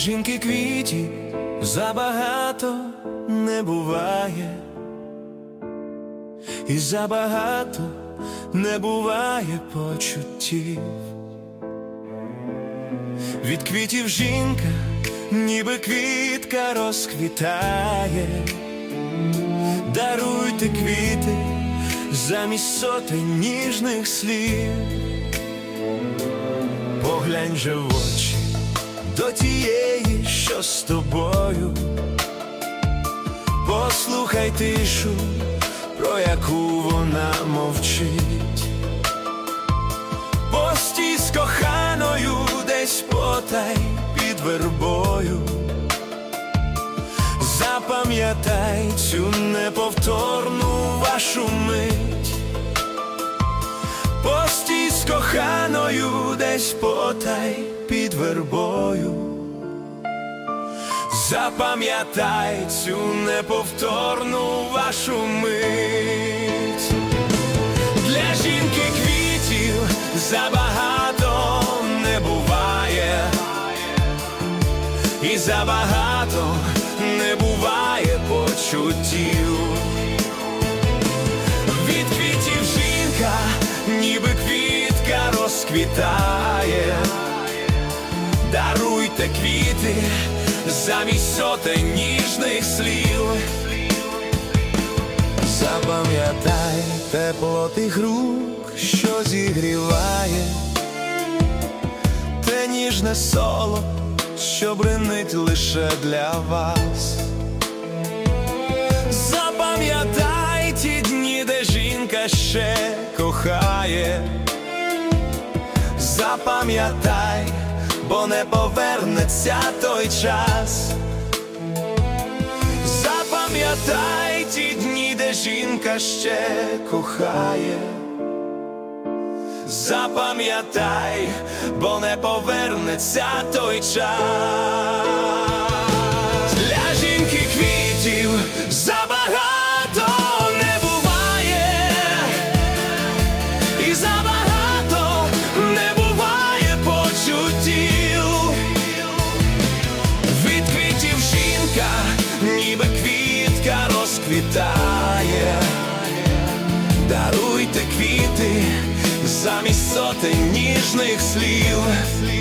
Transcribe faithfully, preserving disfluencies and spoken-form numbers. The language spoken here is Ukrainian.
жінки квітів забагато не буває, і забагато не буває почуттів. Від квітів жінка, ніби квітка, розквітає. Даруйте квіти замість сотень ніжних слів. Поглянь же в очі до тієї, що з тобою. Послухай тишу, про яку вона мовчить. Постій з коханою десь потай під вербою. Запам'ятай цю неповторну вашу мить. Постій з коханою десь потай під вербою. Запам'ятай цю неповторну вашу мить. Для жінки квітів забагато не буває, і забагато не буває почуттів. Від квітів жінка, ніби квітка, розквітає. Даруйте квіти замість сотень ніжних слів. Запам'ятай тепло тих рук, що зігріває, те ніжне соло, що бринить лише для вас. Запам'ятай ті дні, де жінка ще кохає. Запам'ятай, бо не повернеться той час. Запам'ятай ті дні, де жінка ще кохає. Запам'ятай, бо не повернеться той час. Для жінки квітів забагато не буває, і забагато не буває почуттів. Від квітів жінка, ніби квітка, розквітає. Даруйте квіти замість сотень ніжних слів.